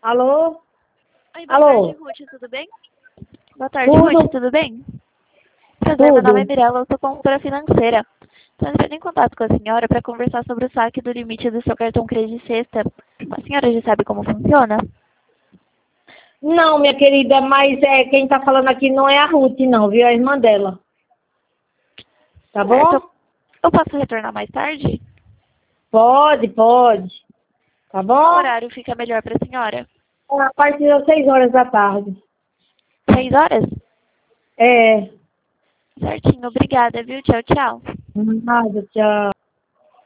Alô? Oi, boa Alô? tarde, Ruth, tudo bem? Boa tarde, Tudo? Ruth, tudo bem? Prazer, meu nome é Tudo. Mirella, eu sou consultora financeira. Estou entrando em contato com a senhora para conversar sobre o saque do limite do seu cartão Credi Sexta. A senhora já sabe como funciona? Não, minha querida, mas quem tá falando aqui não é a Ruth, não, viu? É a irmã dela. Tá bom? Certo. Eu posso retornar mais tarde? Pode, pode. Tá Qual bom? horário fica melhor para a senhora? A partir das 6 horas da tarde. 6 horas? É. Certinho, obrigada, viu? Tchau, tchau. Nada, tchau.